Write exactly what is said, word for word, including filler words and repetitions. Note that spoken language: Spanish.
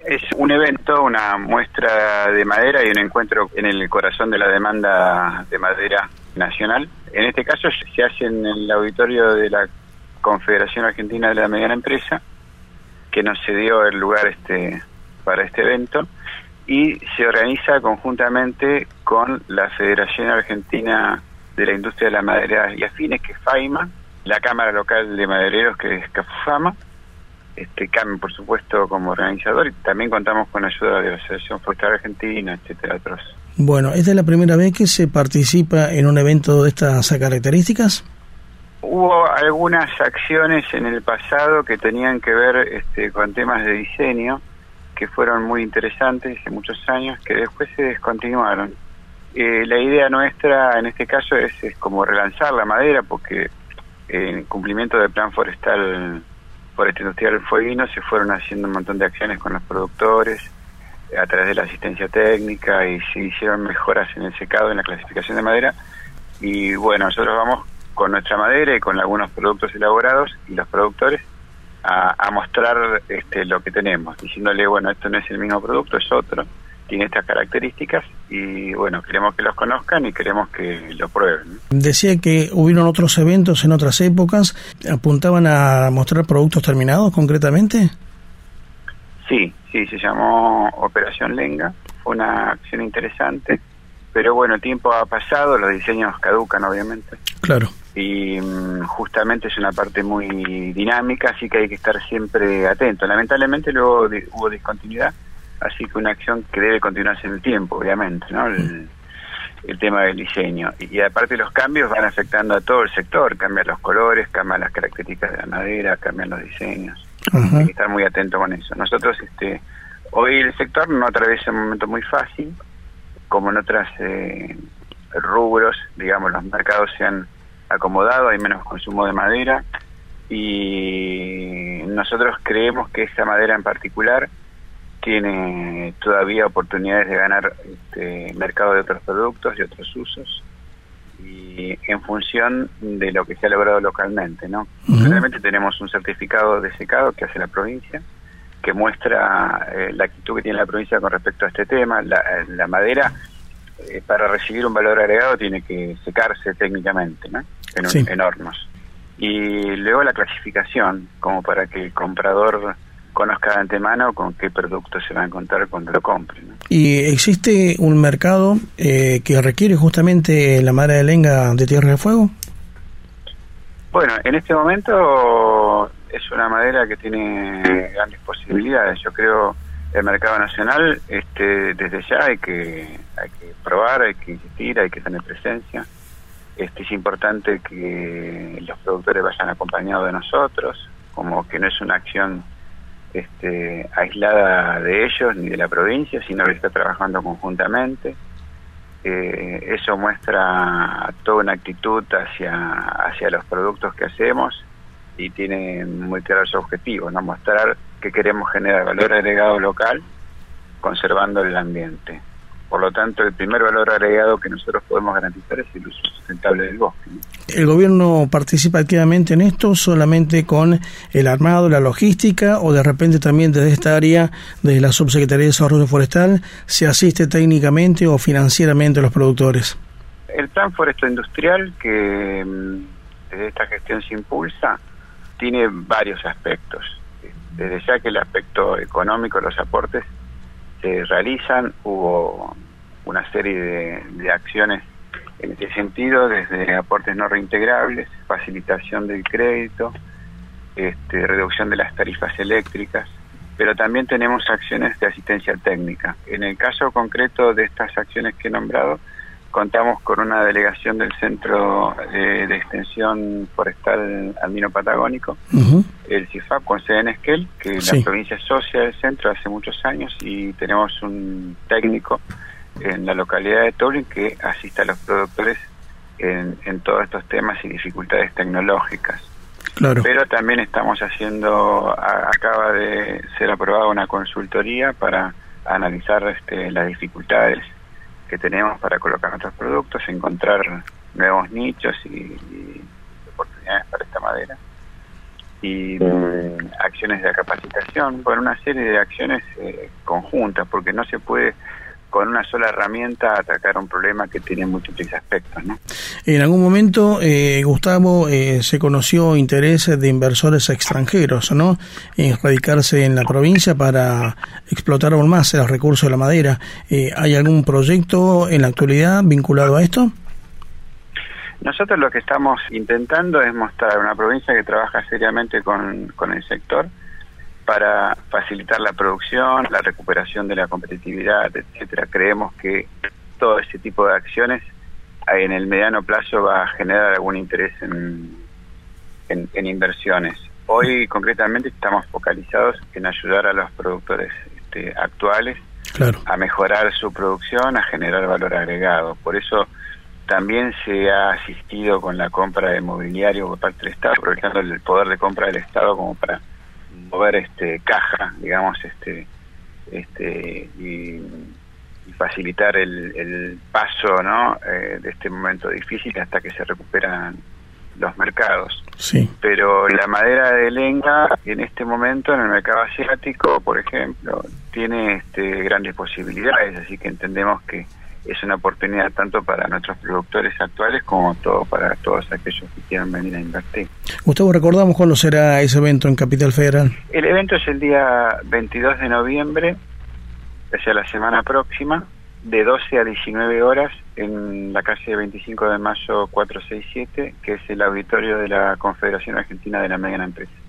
Es un evento, una muestra de madera y un encuentro en el corazón de la demanda de madera nacional. En este caso se hace en el auditorio de la Confederación Argentina de la Mediana Empresa, que nos cedió el lugar este para este evento, y se organiza conjuntamente con la Federación Argentina de la Industria de la Madera y Afines, que es FAIMA, la Cámara Local de Madereros, que es CAFUFAMA, este C A M, por supuesto, como organizador, y también contamos con ayuda de la Asociación Forestal Argentina, etcétera, otros. Bueno, ¿esta es la primera vez que se participa en un evento de estas características? Hubo algunas acciones en el pasado que tenían que ver este, con temas de diseño, que fueron muy interesantes hace muchos años, que después se descontinuaron. Eh, la idea nuestra en este caso es, es como relanzar la madera, porque en cumplimiento del Plan Forestal Foresta Industrial Fueguino se fueron haciendo un montón de acciones con los productores a través de la asistencia técnica, y se hicieron mejoras en el secado, en la clasificación de madera. Y bueno, nosotros vamos con nuestra madera y con algunos productos elaborados y los productores a, a mostrar este, lo que tenemos, diciéndole, bueno, esto no es el mismo producto, es otro, tiene estas características, y bueno, queremos que los conozcan y queremos que lo prueben. Decía que hubieron otros eventos en otras épocas, ¿apuntaban a mostrar productos terminados concretamente? Sí, sí, se llamó Operación Lenga, fue una acción interesante, pero bueno, el tiempo ha pasado, los diseños caducan obviamente. Claro. Y um, justamente es una parte muy dinámica, así que hay que estar siempre atento. Lamentablemente luego de, hubo discontinuidad, así que una acción que debe continuarse en el tiempo, obviamente, ¿no? El, el tema del diseño. Y, y aparte los cambios van afectando a todo el sector, cambian los colores, cambian las características de la madera, cambian los diseños. Uh-huh. Hay que estar muy atento con eso. Nosotros, este, hoy el sector no atraviesa un momento muy fácil, como en otros eh, rubros, digamos, los mercados se han acomodado, hay menos consumo de madera, y nosotros creemos que esta madera en particular tiene todavía oportunidades de ganar este, mercado de otros productos y otros usos, y en función de lo que se ha logrado localmente, ¿no? Uh-huh. Realmente tenemos un certificado de secado que hace la provincia, que muestra eh, la actitud que tiene la provincia con respecto a este tema. La, la madera, eh, para recibir un valor agregado, tiene que secarse técnicamente, ¿no? En, un, sí. en hornos. Y luego la clasificación, como para que el comprador conozca de antemano con qué producto se va a encontrar cuando lo compre, ¿no? ¿Y existe un mercado eh, que requiere justamente la madera de lenga de Tierra del Fuego? Bueno, en este momento es una madera que tiene grandes posibilidades. Yo creo el mercado nacional, este, desde ya hay que hay que probar, hay que insistir, hay que tener presencia. Este, es importante que los productores vayan acompañados de nosotros, como que no es una acción este, aislada de ellos ni de la provincia, sino que está trabajando conjuntamente. Eh, eso muestra toda una actitud hacia hacia los productos que hacemos, y tiene muy claro su objetivo, ¿no? Mostrar que queremos generar valor agregado local conservando el ambiente. Por lo tanto, el primer valor agregado que nosotros podemos garantizar es el uso sustentable del bosque, ¿no? ¿El gobierno participa activamente en esto solamente con el armado, la logística, o de repente también desde esta área, desde la Subsecretaría de Desarrollo Forestal, se asiste técnicamente o financieramente a los productores? El Plan Forestal Industrial, que desde esta gestión se impulsa, tiene varios aspectos. Desde ya que el aspecto económico, los aportes se realizan, hubo una serie de, de acciones en ese sentido, desde aportes no reintegrables, facilitación del crédito, este, reducción de las tarifas eléctricas, pero también tenemos acciones de asistencia técnica. En el caso concreto de estas acciones que he nombrado, contamos con una delegación del Centro de, de Extensión Forestal Andino Patagónico, uh-huh. el C I F A P, con sede en Esquel, que sí. La provincia es socia del centro hace muchos años, y tenemos un técnico en la localidad de Tolwyn que asiste a los productores en, en todos estos temas y dificultades tecnológicas. Claro. Pero también estamos haciendo, a, acaba de ser aprobada una consultoría para analizar este, las dificultades que tenemos para colocar nuestros productos, encontrar nuevos nichos y, y oportunidades para esta madera. y mm, acciones de capacitación, bueno, una serie de acciones eh, conjuntas, porque no se puede con una sola herramienta atacar un problema que tiene múltiples aspectos, ¿no? En algún momento, eh, Gustavo, eh, se conoció interés de inversores extranjeros, ¿no?, en radicarse en la provincia para explotar aún más los recursos de la madera. Eh, ¿Hay algún proyecto en la actualidad vinculado a esto? Nosotros lo que estamos intentando es mostrar una provincia que trabaja seriamente con, con el sector para facilitar la producción, la recuperación de la competitividad, etcétera. Creemos que todo ese tipo de acciones en el mediano plazo va a generar algún interés en, en, en inversiones. Hoy concretamente estamos focalizados en ayudar a los productores este, actuales claro. a mejorar su producción, a generar valor agregado. Por eso también se ha asistido con la compra de mobiliario por parte del Estado, aprovechando el poder de compra del Estado como para mover este caja, digamos, este este y, y facilitar el, el paso, ¿no?, eh, de este momento difícil hasta que se recuperan los mercados. Sí. Pero la madera de lenga en este momento en el mercado asiático, por ejemplo, tiene este grandes posibilidades, así que entendemos que es una oportunidad tanto para nuestros productores actuales como todo para todos aquellos que quieran venir a invertir. Gustavo, recordamos cuándo será ese evento en Capital Federal. El evento es el día veintidós de noviembre, o sea, la semana próxima, de doce a diecinueve horas, en la calle veinticinco de mayo cuatrocientos sesenta y siete, que es el auditorio de la Confederación Argentina de la Mediana Empresa.